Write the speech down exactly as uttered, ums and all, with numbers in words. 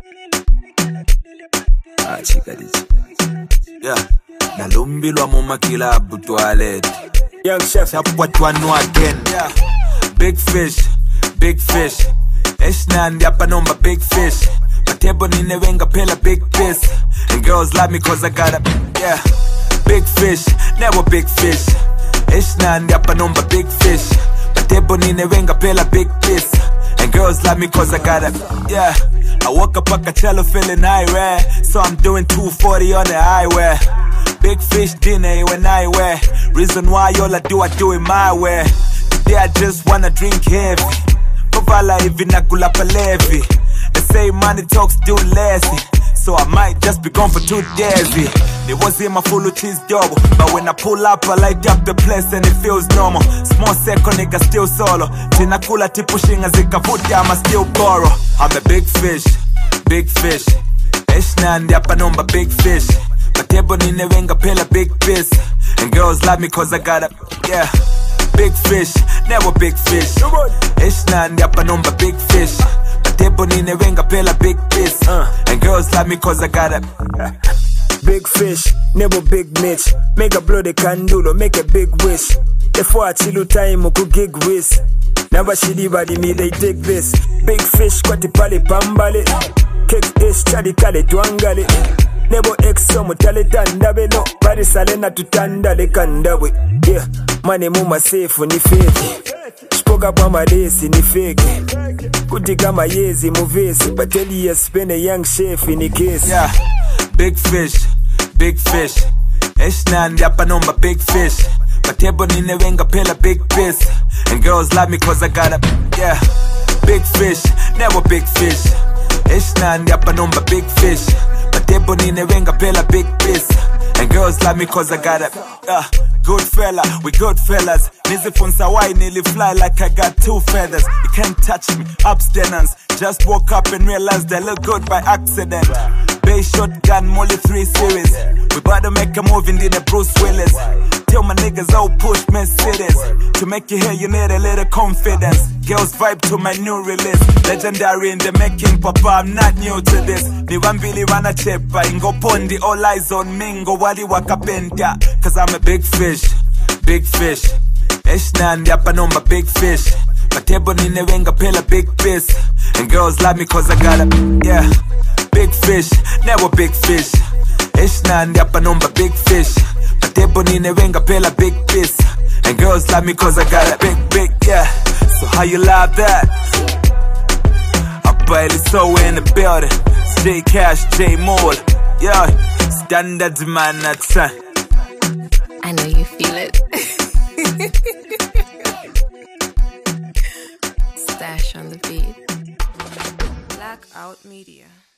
Ah, chica dice. Yeah. Nalumbi lwa muma kilabu toilet. Young chef. Tap what one know again. Yeah. Big fish, big fish. Eshnan yapa nomba big fish. Matebo nine wenga pela big piss. And girls love me cause I got a, yeah. Big fish, never big fish. Eshnan yapa nomba big fish. Matebo nine wenga pela big piss. And girls love me cause I got a, yeah. I woke up a Coachella feeling irate. So I'm doing two forty on the highway. Big fish dinner when I wear. Reason why all I do, I do it my way. Today I just wanna drink heavy. Kovala hivi nakula palevi. They say money talks too lazy. So I might just be gone for two days. It was in my full cheese double. But when I pull up, I light up the place and it feels normal. Small second nigga still solo. Tina kula tipu shinga zikavuti, I'ma still borrow. I'm a big fish, big fish. Eshnan yapa nomba big fish. Matebo nine wenga pela big piss. And girls love me cause I got a, yeah. Big fish, never big fish. Eshnan yapa nomba big fish. Matebo nine wenga pela big piss. And girls love me cause I got a, big fish, never big Mitch. Make a bloody candulo, make a big wish. Before I chill time, I could gig whiz. Never shitty body me, they take this. Big fish, kwati pali pambale. Cake ish, chadi kale tuangale. Nebo exo mutale tandabe no. Pari salena tutandale kandawe. Yeah, money muma safe ni fake. Spoka pa madesi ni fake. Kuti kama yezi muvesi. Bateli ya spend a young chef in the case. Yeah, big fish, big fish. Eshnan yapa nomba big fish. Matebo nine wenga pela big piss. And girls love me cause I got a, yeah. Big fish, never big fish. Eshnan yapa nomba big fish. Matebo nine wenga pela big piss. And girls love me cause I got a, uh, good fella, we good fellas. Nizi funsa why nearly fly like I got two feathers. You can't touch me, abstinence. Just woke up and realized I look good by accident. Bay shotgun, Molly three series. We bout to make a move in the Bruce Willis. Tell my niggas I'll push Mercedes. To make you hear you need a little confidence. Girls vibe to my new release. Legendary in the making, papa, I'm not new to this. Ni wambili wana chepa, ingo pondi, all eyes on me, ingo wali wakapenda. Cause I'm a big fish, big fish. Eshnan yapa nomba big fish. Matebo nine wenga pela big piss. And girls love me cause I got a, yeah. Big fish, never big fish. Eshnan yapa nomba big fish. Matebo nine wenga pela big piss. And girls love me cause I got a big, big, yeah. So how you love that? I barely so in the building. J Cash, J Moore, yeah. Standards man, that's uh. I know you feel it. Stash on the beat. Blackout Media.